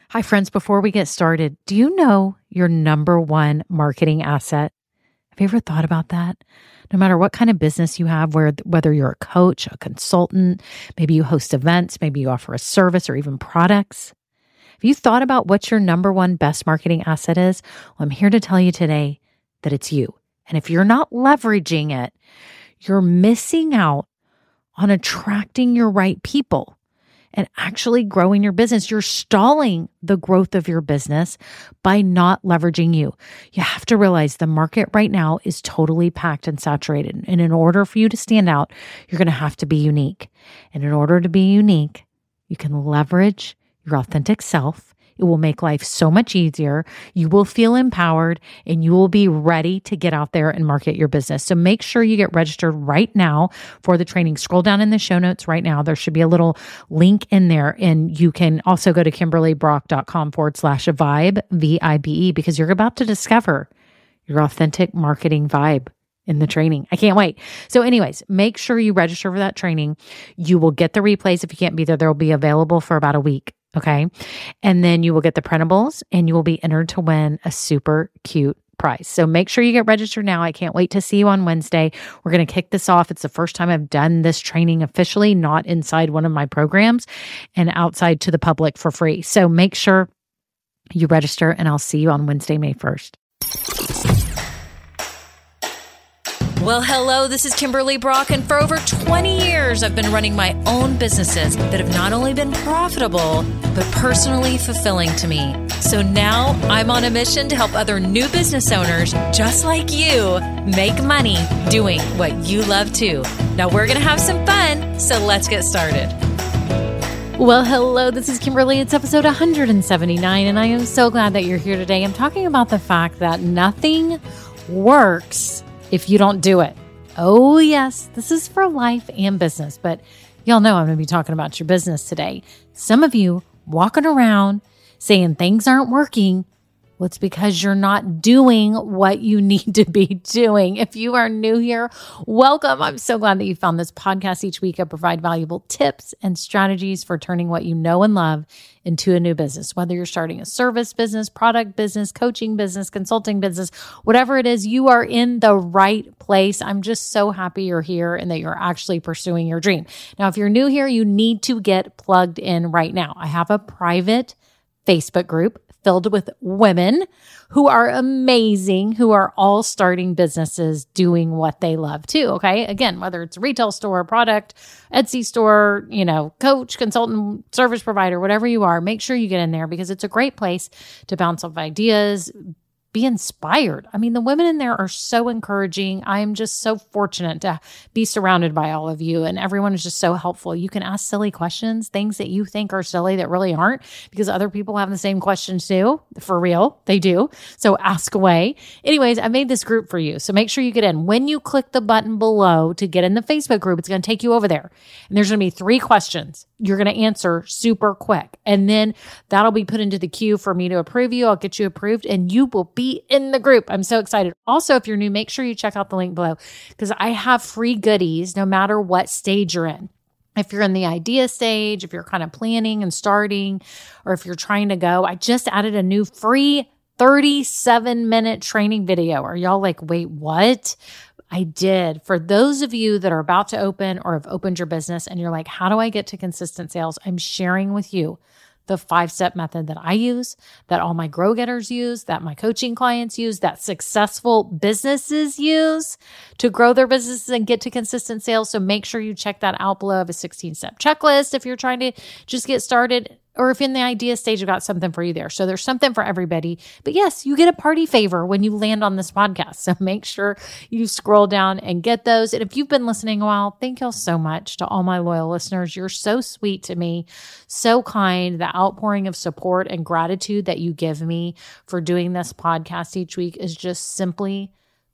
Hi, friends. Before we get started, do you know your number one marketing asset? Have you ever thought about that? No matter what kind of business you have, whether you're a coach, a consultant, maybe you host events, maybe you offer a service or even products. Have you thought about what your number one best marketing asset is? Well, I'm here to tell you today that it's you. And if you're not leveraging it, you're missing out on attracting your right people and actually growing your business. You're stalling the growth of your business by not leveraging you. You have to realize the market right now is totally packed and saturated. And in order for you to stand out, you're going to have to be unique. And in order to be unique, you can leverage your authentic self. It will make life so much easier. You will feel empowered and you will be ready to get out there and market your business. So make sure you get registered right now for the training. Scroll down in the show notes right now. There should be a little link in there. And you can also go to KimberlyBrock.com/vibe, VIBE, because you're about to discover your authentic marketing vibe in the training. I can't wait. So anyways, make sure you register for that training. You will get the replays. If you can't be there, they'll be available for about a week. Okay. And then you will get the printables and you will be entered to win a super cute prize. So make sure you get registered now. I can't wait to see you on Wednesday. We're going to kick this off. It's the first time I've done this training officially, not inside one of my programs and outside to the public for free. So make sure you register and I'll see you on Wednesday, May 1st. Well, hello, this is Kimberly Brock, and for over 20 years, I've been running my own businesses that have not only been profitable, but personally fulfilling to me. So now I'm on a mission to help other new business owners, just like you, make money doing what you love too. Now we're going to have some fun, so let's get started. Well, hello, this is Kimberly. It's episode 179, and I am so glad that you're here today. I'm talking about the fact that nothing works if you don't do it. Oh, yes, this is for life and business, but y'all know I'm going to be talking about your business today. Some of you walking around saying things aren't working. Well, it's because you're not doing what you need to be doing. If you are new here, welcome. I'm so glad that you found this podcast. Each week I provide valuable tips and strategies for turning what you know and love into a new business. Whether you're starting a service business, product business, coaching business, consulting business, whatever it is, you are in the right place. I'm just so happy you're here and that you're actually pursuing your dream. Now, if you're new here, you need to get plugged in right now. I have a private Facebook group filled with women who are amazing, who are all starting businesses doing what they love too. Okay. Again, whether it's a retail store, product, Etsy store, coach, consultant, service provider, whatever you are, make sure you get in there because it's a great place to bounce off ideas, be inspired. I mean, the women in there are so encouraging. I am just so fortunate to be surrounded by all of you, and everyone is just so helpful. You can ask silly questions, things that you think are silly that really aren't, because other people have the same questions too. For real, they do. So ask away. Anyways, I made this group for you. So make sure you get in. When you click the button below to get in the Facebook group, it's going to take you over there. And there's going to be 3 questions you're going to answer super quick. And then that'll be put into the queue for me to approve you. I'll get you approved and you will be in the group. I'm so excited. Also, if you're new, make sure you check out the link below because I have free goodies no matter what stage you're in. If you're in the idea stage, if you're kind of planning and starting, or if you're trying to go, I just added a new free 37-minute training video. Are y'all like, wait, what? I did. For those of you that are about to open or have opened your business and you're like, how do I get to consistent sales? I'm sharing with you the 5-step method that I use, that all my grow getters use, that my coaching clients use, that successful businesses use to grow their businesses and get to consistent sales. So make sure you check that out below. I have a 16-step checklist if you're trying to just get started. Or if in the idea stage, I've got something for you there. So there's something for everybody. But yes, you get a party favor when you land on this podcast. So make sure you scroll down and get those. And if you've been listening a while, thank y'all so much to all my loyal listeners. You're so sweet to me, so kind. The outpouring of support and gratitude that you give me for doing this podcast each week is just simply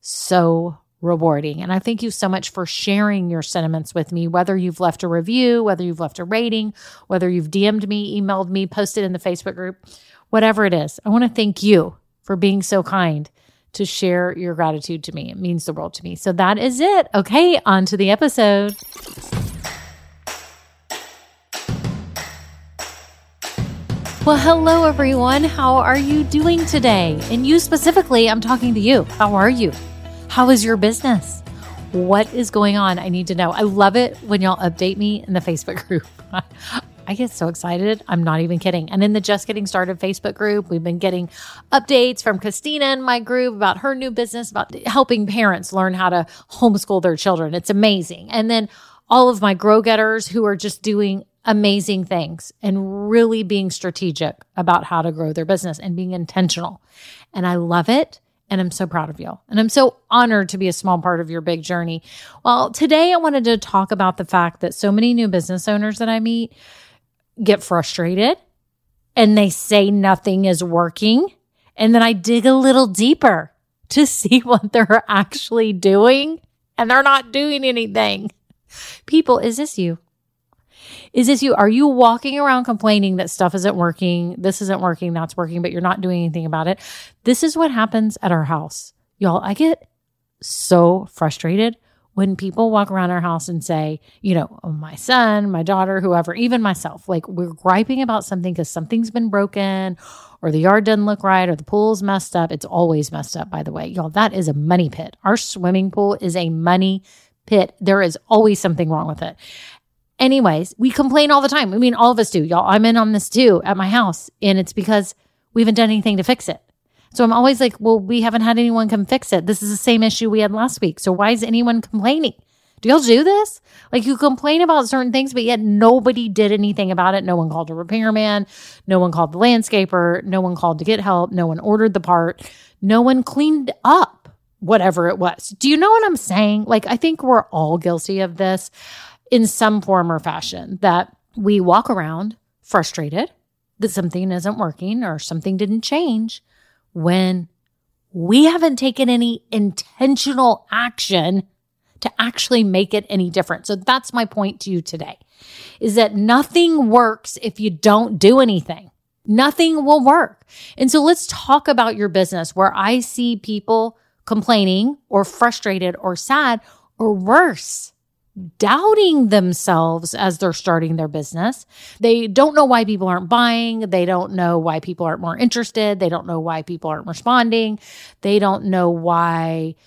so rewarding. And I thank you so much for sharing your sentiments with me, whether you've left a review, whether you've left a rating, whether you've DM'd me, emailed me, posted in the Facebook group, whatever it is. I want to thank you for being so kind to share your gratitude to me. It means the world to me. So that is it. Okay, on to the episode. Well, hello, everyone. How are you doing today? And you specifically, I'm talking to you. How are you? How is your business? What is going on? I need to know. I love it when y'all update me in the Facebook group. I get so excited. I'm not even kidding. And in the Just Getting Started Facebook group, we've been getting updates from Christina in my group about her new business, about helping parents learn how to homeschool their children. It's amazing. And then all of my Grow Getters who are just doing amazing things and really being strategic about how to grow their business and being intentional. And I love it. And I'm so proud of you. And I'm so honored to be a small part of your big journey. Well, today I wanted to talk about the fact that so many new business owners that I meet get frustrated and they say nothing is working. And then I dig a little deeper to see what they're actually doing. And they're not doing anything. People, is this you? Is this you? Are you walking around complaining that stuff isn't working? This isn't working. That's working, but you're not doing anything about it. This is what happens at our house. Y'all, I get so frustrated when people walk around our house and say, my son, my daughter, whoever, even myself, like we're griping about something because something's been broken or the yard doesn't look right or the pool's messed up. It's always messed up, by the way. Y'all, that is a money pit. Our swimming pool is a money pit. There is always something wrong with it. Anyways, we complain all the time. I mean, all of us do, y'all. I'm in on this too at my house. And it's because we haven't done anything to fix it. So I'm always like, well, we haven't had anyone come fix it. This is the same issue we had last week. So why is anyone complaining? Do y'all do this? Like you complain about certain things, but yet nobody did anything about it. No one called a repairman. No one called the landscaper. No one called to get help. No one ordered the part. No one cleaned up whatever it was. Do you know what I'm saying? Like, I think we're all guilty of this in some form or fashion, that we walk around frustrated that something isn't working or something didn't change when we haven't taken any intentional action to actually make it any different. So that's my point to you today, is that nothing works if you don't do anything. Nothing will work. And so let's talk about your business where I see people complaining or frustrated or sad or worse, doubting themselves as they're starting their business. They don't know why people aren't buying. They don't know why people aren't more interested. They don't know why people aren't responding. They don't know why,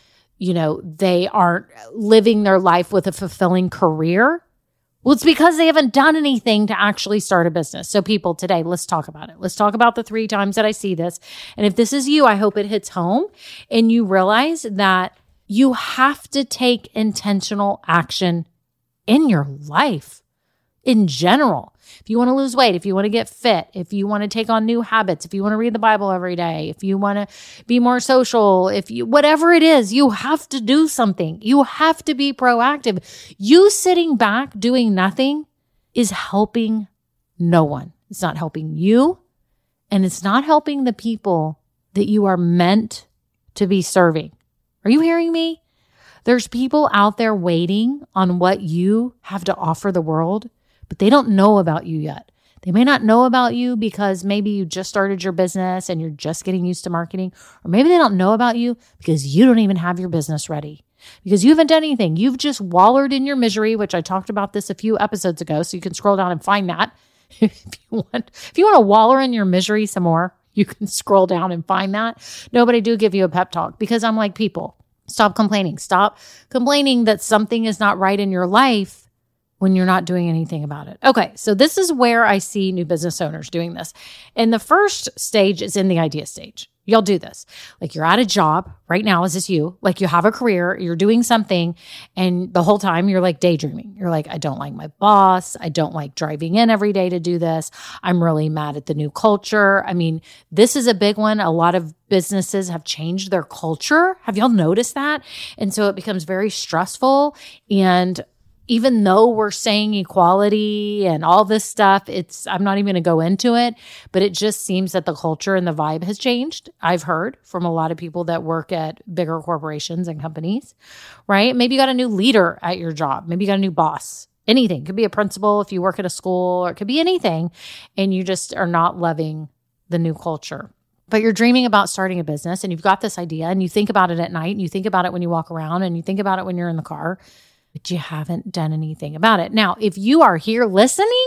they aren't living their life with a fulfilling career. Well, it's because they haven't done anything to actually start a business. So people, today, let's talk about it. Let's talk about the 3 times that I see this. And if this is you, I hope it hits home and you realize that you have to take intentional action in your life in general. If you want to lose weight, if you want to get fit, if you want to take on new habits, if you want to read the Bible every day, if you want to be more social, whatever it is, you have to do something. You have to be proactive. You sitting back doing nothing is helping no one. It's not helping you, and it's not helping the people that you are meant to be serving. Are you hearing me? There's people out there waiting on what you have to offer the world, but they don't know about you yet. They may not know about you because maybe you just started your business and you're just getting used to marketing, or maybe they don't know about you because you don't even have your business ready, because you haven't done anything. You've just wallowed in your misery, which I talked about this a few episodes ago, so you can scroll down and find that. If you want to wallow in your misery some more, you can scroll down and find that. No, but I do give you a pep talk because I'm like, people, stop complaining. Stop complaining that something is not right in your life when you're not doing anything about it. Okay, so this is where I see new business owners doing this. And the first stage is in the idea stage. Y'all do this. Like you're at a job right now. Is this you? Like you have a career, you're doing something, and the whole time you're like daydreaming. You're like, I don't like my boss. I don't like driving in every day to do this. I'm really mad at the new culture. I mean, this is a big one. A lot of businesses have changed their culture. Have y'all noticed that? And so it becomes very stressful. And even though we're saying equality and all this stuff, I'm not even going to go into it, but it just seems that the culture and the vibe has changed. I've heard from a lot of people that work at bigger corporations and companies, right? Maybe you got a new leader at your job. Maybe you got a new boss. Anything. It could be a principal if you work at a school, or it could be anything. And you just are not loving the new culture. But you're dreaming about starting a business and you've got this idea and you think about it at night and you think about it when you walk around and you think about it when you're in the car, but you haven't done anything about it. Now, if you are here listening,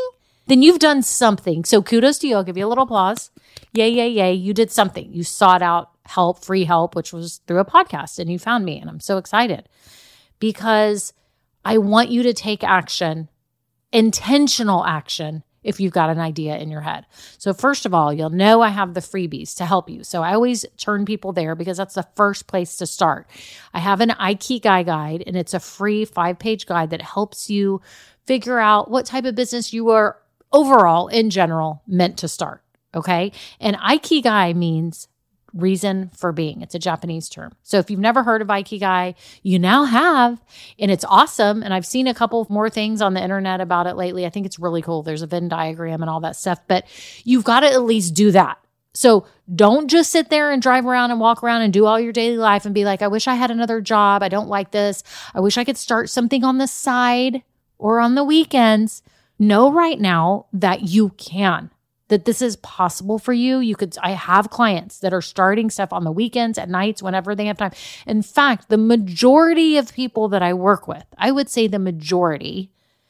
then you've done something. So kudos to you. I'll give you a little applause. Yay, yay, yay. You did something. You sought out help, free help, which was through a podcast, and you found me. And I'm so excited because I want you to take action, intentional action, if you've got an idea in your head. So first of all, you'll know I have the freebies to help you. So I always turn people there because that's the first place to start. I have an Ikigai guide, and it's a free 5-page guide that helps you figure out what type of business you are overall in general meant to start. Okay. And Ikigai means reason for being. It's a Japanese term. So if you've never heard of Ikigai, you now have, and it's awesome. And I've seen a couple more things on the internet about it lately. I think it's really cool. There's a Venn diagram and all that stuff, but you've got to at least do that. So don't just sit there and drive around and walk around and do all your daily life and be like, I wish I had another job. I don't like this. I wish I could start something on the side or on the weekends. Know right now that you can. That this is possible for you. I have clients that are starting stuff on the weekends, at nights, whenever they have time. In fact, the majority of people that I work with, I would say the majority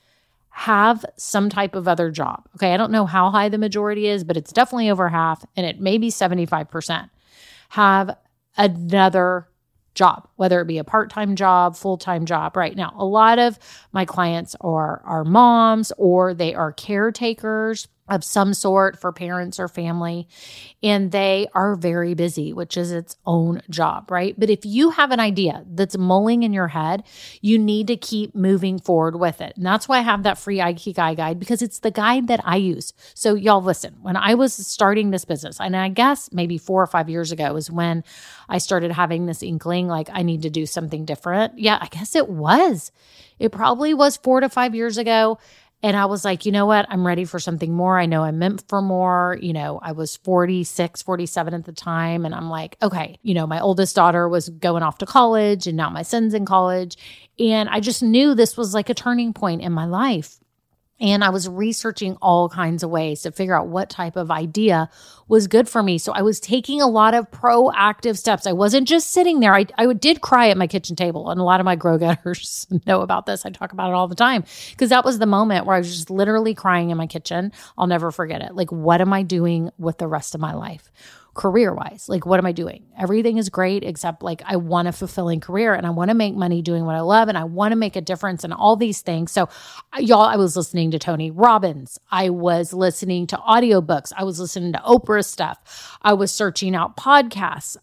have some type of other job. Okay. I don't know how high the majority is, but it's definitely over half, and it may be 75% have another job, whether it be a part-time job, full-time job. Right now, a lot of my clients are moms, or they are caretakers of some sort for parents or family, and they are very busy, which is its own job, right? But if you have an idea that's mulling in your head, you need to keep moving forward with it. And that's why I have that free Ikigai guide, because it's the guide that I use. So y'all listen, when I was starting this business, and I guess maybe 4 or 5 years ago is when I started having this inkling, like I need to do something different. Yeah, I guess it was. It probably was 4 to 5 years ago. And I was like, you know what? I'm ready for something more. I know I'm meant for more. I was 46, 47 at the time. And I'm like, okay, my oldest daughter was going off to college, and now my son's in college. And I just knew this was like a turning point in my life. And I was researching all kinds of ways to figure out what type of idea was good for me. So I was taking a lot of proactive steps. I wasn't just sitting there. I did cry at my kitchen table. And a lot of my grow-getters know about this. I talk about it all the time because that was the moment where I was just literally crying in my kitchen. I'll never forget it. Like, what am I doing with the rest of my life? Career-wise, like, what am I doing? Everything is great, except like I want a fulfilling career, and I want to make money doing what I love, and I want to make a difference in all these things. So y'all, I was listening to Tony Robbins. I was listening to audiobooks. I was listening to Oprah stuff. I was searching out podcasts.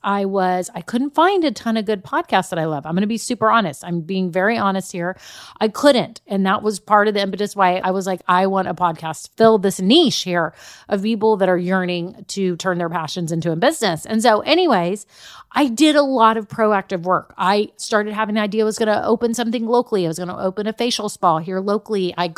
I couldn't find a ton of good podcasts that I love. I'm going to be super honest. I'm being very honest here. I couldn't. And that was part of the impetus why I was like, I want a podcast to fill this niche here of people that are yearning to turn their passions into a business. And so anyways, I did a lot of proactive work. I started having an idea I was going to open something locally. I was going to open a facial spa here locally. I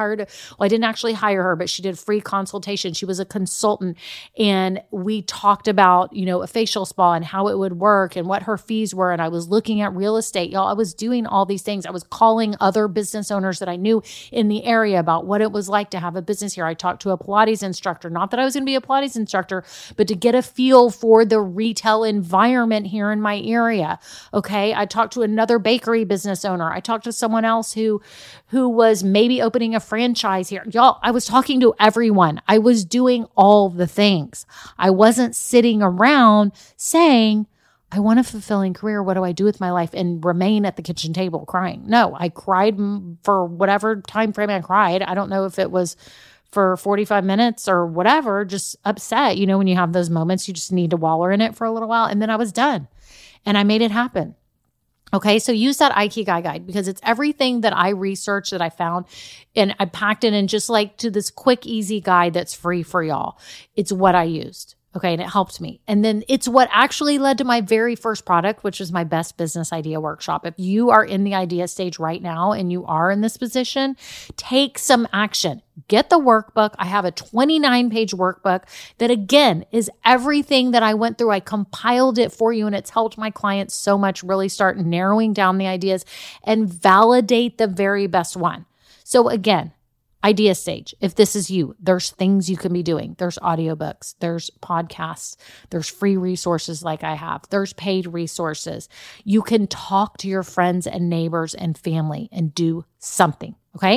didn't actually hire her, but she did free consultation. She was a consultant, and we talked about, a facial spa and how it would work and what her fees were. And I was looking at real estate. Y'all, I was doing all these things. I was calling other business owners that I knew in the area about what it was like to have a business here. I talked to a Pilates instructor, not that I was going to be a Pilates instructor, but to get a feel for the retail environment here in my area. Okay. I talked to another bakery business owner. I talked to someone else who was maybe opening a franchise here. Y'all, I was talking to everyone. I was doing all the things. I wasn't sitting around saying, I want a fulfilling career. What do I do with my life? And remain at the kitchen table crying. No, I cried for whatever time frame I cried. I don't know if it was for 45 minutes or whatever, just upset. When you have those moments, you just need to wallow in it for a little while. And then I was done and I made it happen. Okay. So use that Ikigai guide because it's everything that I researched that I found, and I packed it in just like to this quick, easy guide that's free for y'all. It's what I used. Okay. And it helped me. And then it's what actually led to my very first product, which was my best business idea workshop. If you are in the idea stage right now and you are in this position, take some action. Get the workbook. I have a 29-page workbook that, again, is everything that I went through. I compiled it for you, and it's helped my clients so much really start narrowing down the ideas and validate the very best one. So again, idea stage. If this is you, there's things you can be doing. There's audiobooks, there's podcasts, there's free resources like I have, there's paid resources. You can talk to your friends and neighbors and family and do something. Okay.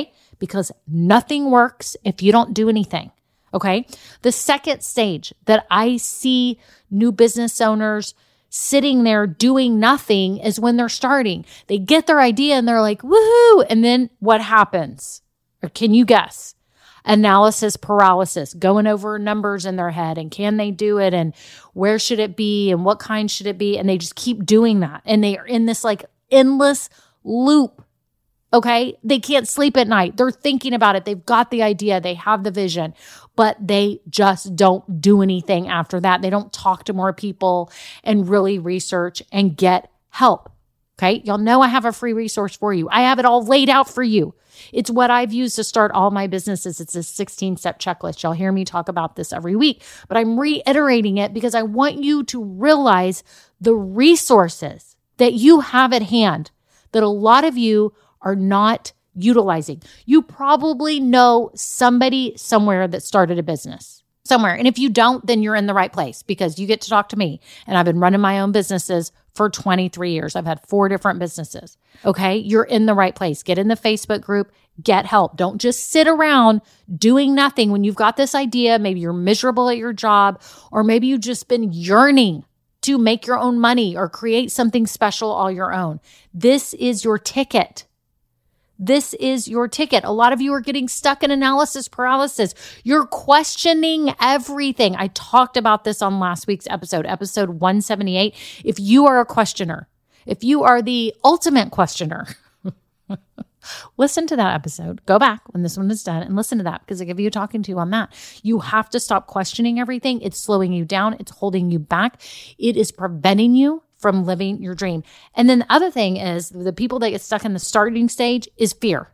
because nothing works if you don't do anything. Okay. The second stage that I see new business owners sitting there doing nothing is when they're starting. They get their idea and they're like, woohoo. And then what happens? Or can you guess? Analysis paralysis, going over numbers in their head and can they do it and where should it be and what kind should it be? And they just keep doing that. And they are in this like endless loop. Okay. They can't sleep at night. They're thinking about it. They've got the idea. They have the vision, but they just don't do anything after that. They don't talk to more people and really research and get help. Okay. Y'all know I have a free resource for you. I have it all laid out for you. It's what I've used to start all my businesses. It's a 16-step checklist. Y'all hear me talk about this every week, but I'm reiterating it because I want you to realize the resources that you have at hand that a lot of you are not utilizing. You probably know somebody somewhere that started a business somewhere. And if you don't, then you're in the right place because you get to talk to me. And I've been running my own businesses for 23 years. I've had 4 different businesses. Okay. You're in the right place. Get in the Facebook group, get help. Don't just sit around doing nothing when you've got this idea. Maybe you're miserable at your job, or maybe you've just been yearning to make your own money or create something special all your own. This is your ticket. This is your ticket. A lot of you are getting stuck in analysis paralysis. You're questioning everything. I talked about this on last week's episode 178. If you are a questioner, if you are the ultimate questioner, listen to that episode. Go back when this one is done and listen to that because I give you a talking to on that. You have to stop questioning everything. It's slowing you down. It's holding you back. It is preventing you from living your dream. And then the other thing is the people that get stuck in the starting stage is fear.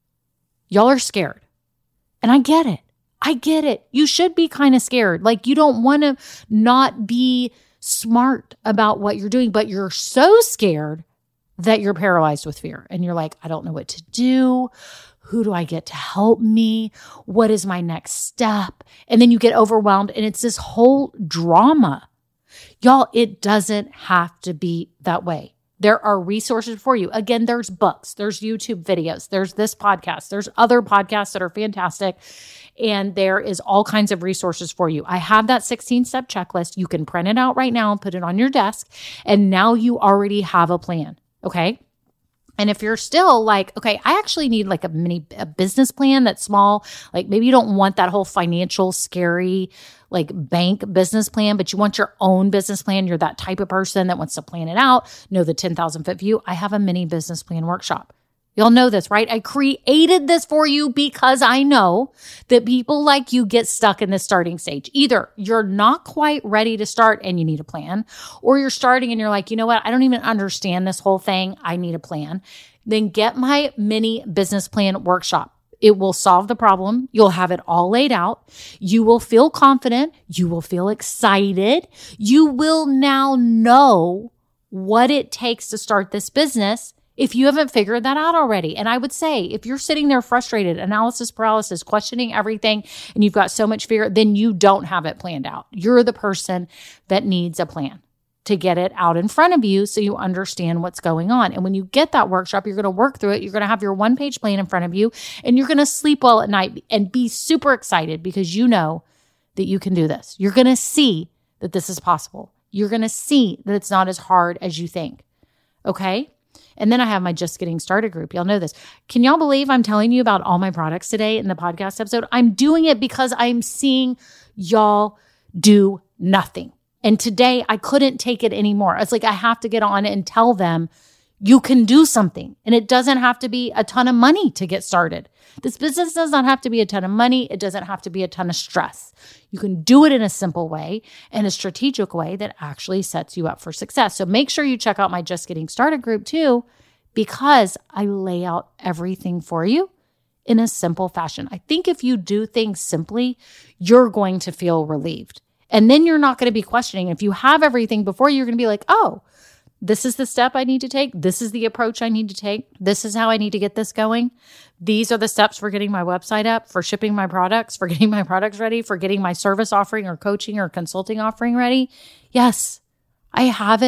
Y'all are scared. And I get it. I get it. You should be kind of scared. Like you don't want to not be smart about what you're doing, but you're so scared that you're paralyzed with fear. And you're like, I don't know what to do. Who do I get to help me? What is my next step? And then you get overwhelmed and it's this whole drama. Y'all, it doesn't have to be that way. There are resources for you. Again, there's books, there's YouTube videos, there's this podcast, there's other podcasts that are fantastic, and there is all kinds of resources for you. I have that 16-step checklist. You can print it out right now and put it on your desk, and now you already have a plan, okay? And if you're still like, okay, I actually need like a business plan that's small, like maybe you don't want that whole financial scary like bank business plan, but you want your own business plan. You're that type of person that wants to plan it out, know the 10,000-foot view. I have a mini business plan workshop. Y'all know this, right? I created this for you because I know that people like you get stuck in the starting stage. Either you're not quite ready to start and you need a plan, or you're starting and you're like, you know what? I don't even understand this whole thing. I need a plan. Then get my mini business plan workshop. It will solve the problem. You'll have it all laid out. You will feel confident. You will feel excited. You will now know what it takes to start this business if you haven't figured that out already. And I would say, if you're sitting there frustrated, analysis paralysis, questioning everything, and you've got so much fear, then you don't have it planned out. You're the person that needs a plan to get it out in front of you so you understand what's going on. And when you get that workshop, you're going to work through it. You're going to have your one-page plan in front of you, and you're going to sleep well at night and be super excited because you know that you can do this. You're going to see that this is possible. You're going to see that it's not as hard as you think. Okay? And then I have my Just Getting Started group. Y'all know this. Can y'all believe I'm telling you about all my products today in the podcast episode? I'm doing it because I'm seeing y'all do nothing. And today I couldn't take it anymore. It's like I have to get on and tell them you can do something. And it doesn't have to be a ton of money to get started. This business does not have to be a ton of money. It doesn't have to be a ton of stress. You can do it in a simple way and a strategic way that actually sets you up for success. So make sure you check out my Just Getting Started group too, because I lay out everything for you in a simple fashion. I think if you do things simply, you're going to feel relieved. And then you're not going to be questioning. If you have everything before, you're going to be like, oh, this is the step I need to take. This is the approach I need to take. This is how I need to get this going. These are the steps for getting my website up, for shipping my products, for getting my products ready, for getting my service offering or coaching or consulting offering ready. Yes, I have it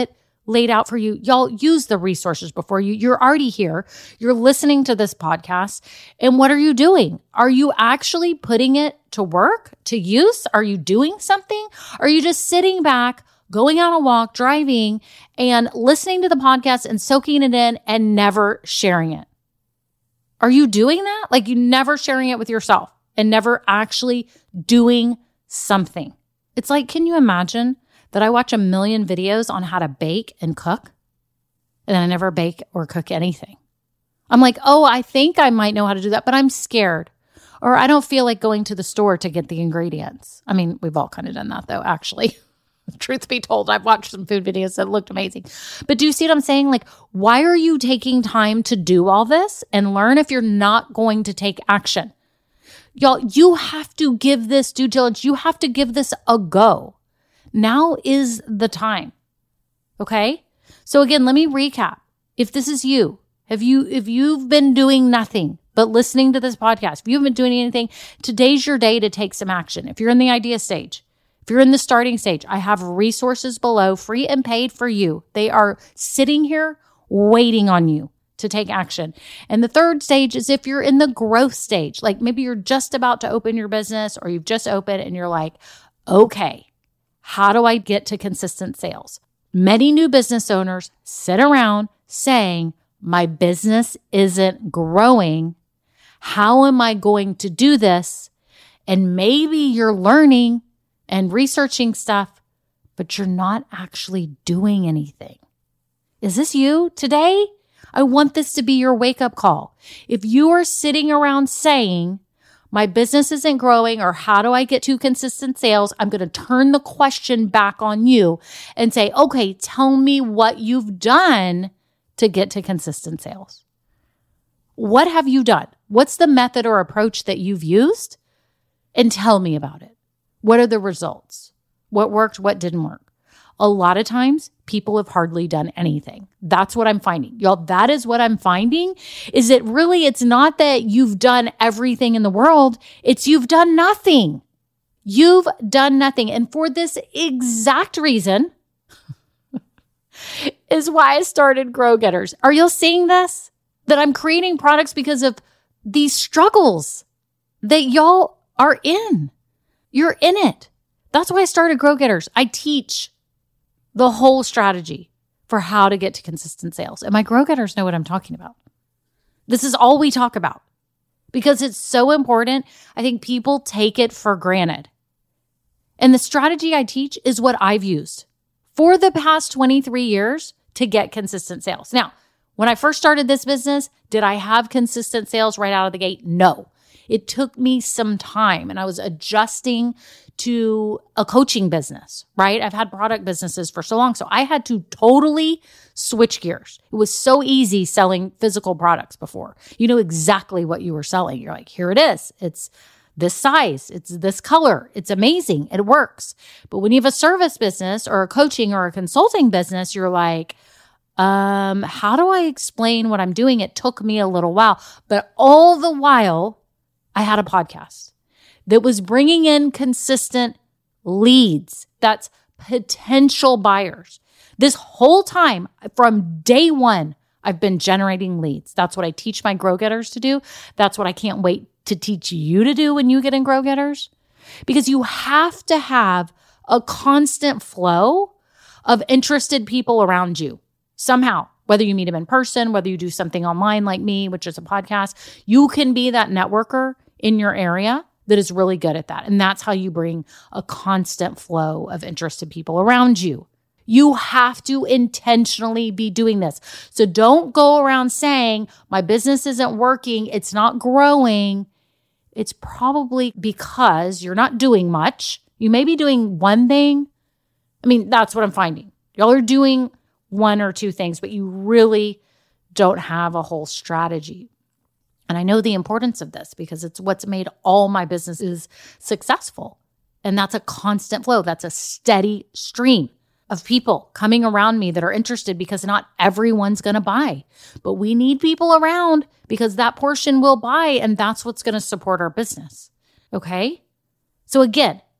laid out for you. Y'all use the resources before you. You're already here. You're listening to this podcast. And what are you doing? Are you actually putting it to work, to use? Are you doing something? Are you just sitting back, going on a walk, driving, and listening to the podcast and soaking it in and never sharing it? Are you doing that? Like, you never sharing it with yourself and never actually doing something. It's like, can you imagine that I watch 1 million videos on how to bake and cook, and then I never bake or cook anything? I'm like, oh, I think I might know how to do that, but I'm scared. Or I don't feel like going to the store to get the ingredients. I mean, we've all kind of done that though, actually. Truth be told, I've watched some food videos that looked amazing. But do you see what I'm saying? Like, why are you taking time to do all this and learn if you're not going to take action? Y'all, you have to give this due diligence. You have to give this a go. Now is the time. Okay? So again, let me recap. If this is you, if you've been doing nothing but listening to this podcast, if you haven't been doing anything, today's your day to take some action. If you're in the idea stage, if you're in the starting stage, I have resources below, free and paid for you. They are sitting here waiting on you to take action. And the third stage is if you're in the growth stage, like maybe you're just about to open your business or you've just opened and you're like, okay, how do I get to consistent sales? Many new business owners sit around saying, my business isn't growing. How am I going to do this? And maybe you're learning and researching stuff, but you're not actually doing anything. Is this you today? I want this to be your wake-up call. If you are sitting around saying, my business isn't growing, or how do I get to consistent sales? I'm going to turn the question back on you and say, okay, tell me what you've done to get to consistent sales. What have you done? What's the method or approach that you've used? And tell me about it. What are the results? What worked? What didn't work? A lot of times, people have hardly done anything. That's what I'm finding. Y'all, that is what I'm finding, is that really it's not that you've done everything in the world. It's you've done nothing. You've done nothing. And for this exact reason is why I started Grow Getters. Are y'all seeing this? That I'm creating products because of these struggles that y'all are in. You're in it. That's why I started Grow Getters. I teach the whole strategy for how to get to consistent sales. And my Grow Getters know what I'm talking about. This is all we talk about because it's so important. I think people take it for granted. And the strategy I teach is what I've used for the past 23 years to get consistent sales. Now, when I first started this business, did I have consistent sales right out of the gate? No. It took me some time and I was adjusting to a coaching business, right? I've had product businesses for so long. So I had to totally switch gears. It was so easy selling physical products before. You know exactly what you were selling. You're like, here it is. It's this size. It's this color. It's amazing. It works. But when you have a service business or a coaching or a consulting business, you're like, how do I explain what I'm doing? It took me a little while, but all the while I had a podcast that was bringing in consistent leads. That's potential buyers. This whole time from day one, I've been generating leads. That's what I teach my Grow Getters to do. That's what I can't wait to teach you to do when you get in Grow Getters, because you have to have a constant flow of interested people around you. Somehow, whether you meet them in person, whether you do something online like me, which is a podcast, you can be that networker in your area that is really good at that. And that's how you bring a constant flow of interested people around you. You have to intentionally be doing this. So don't go around saying, my business isn't working, it's not growing. It's probably because you're not doing much. You may be doing one thing. I mean, that's what I'm finding. Y'all are doing one or two things, but you really don't have a whole strategy. And I know the importance of this because it's what's made all my businesses successful. And that's a constant flow. That's a steady stream of people coming around me that are interested, because not everyone's going to buy. But we need people around because that portion will buy, and that's what's going to support our business. Okay? So again,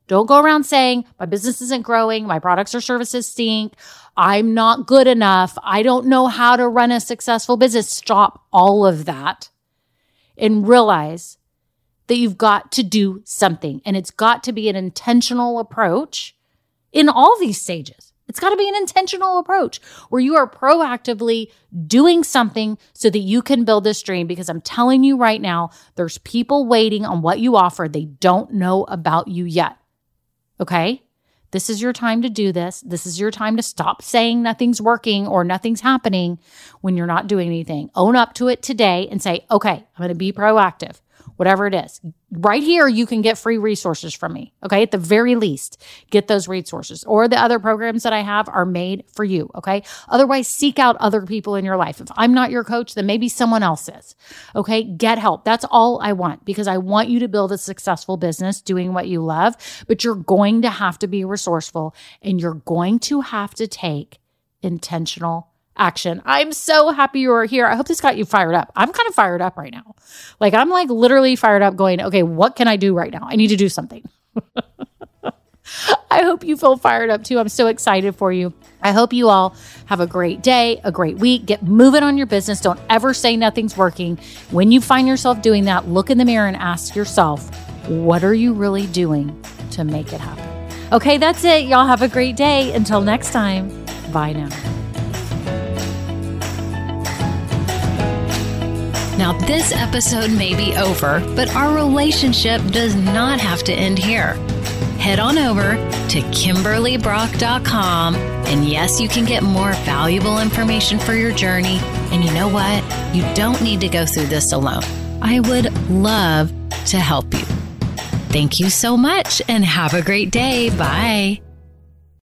Don't go around saying my business isn't growing, my products or services stink, I'm not good enough, I don't know how to run a successful business. Stop all of that and realize that you've got to do something, and it's got to be an intentional approach in all these stages. It's got to be an intentional approach where you are proactively doing something so that you can build this dream, because I'm telling you right now, there's people waiting on what you offer. They don't know about you yet. Okay? This is your time to do this. This is your time to stop saying nothing's working or nothing's happening when you're not doing anything. Own up to it today and say, okay, I'm going to be proactive. Whatever it is. Right here, you can get free resources from me. Okay. At the very least, get those resources, or the other programs that I have are made for you. Okay. Otherwise, seek out other people in your life. If I'm not your coach, then maybe someone else is. Okay. Get help. That's all I want, because I want you to build a successful business doing what you love, but you're going to have to be resourceful, and you're going to have to take intentional action. I'm so happy you are here. I hope this got you fired up. I'm kind of fired up right now. I'm literally fired up going, okay, what can I do right now? I need to do something. I hope you feel fired up too. I'm so excited for you. I hope you all have a great day, a great week. Get moving on your business. Don't ever say nothing's working. When you find yourself doing that, look in the mirror and ask yourself, what are you really doing to make it happen? Okay, that's it. Y'all have a great day. Until next time, bye now. Now, this episode may be over, but our relationship does not have to end here. Head on over to KimberlyBrock.com, and yes, you can get more valuable information for your journey. And you know what? You don't need to go through this alone. I would love to help you. Thank you so much, and have a great day. Bye.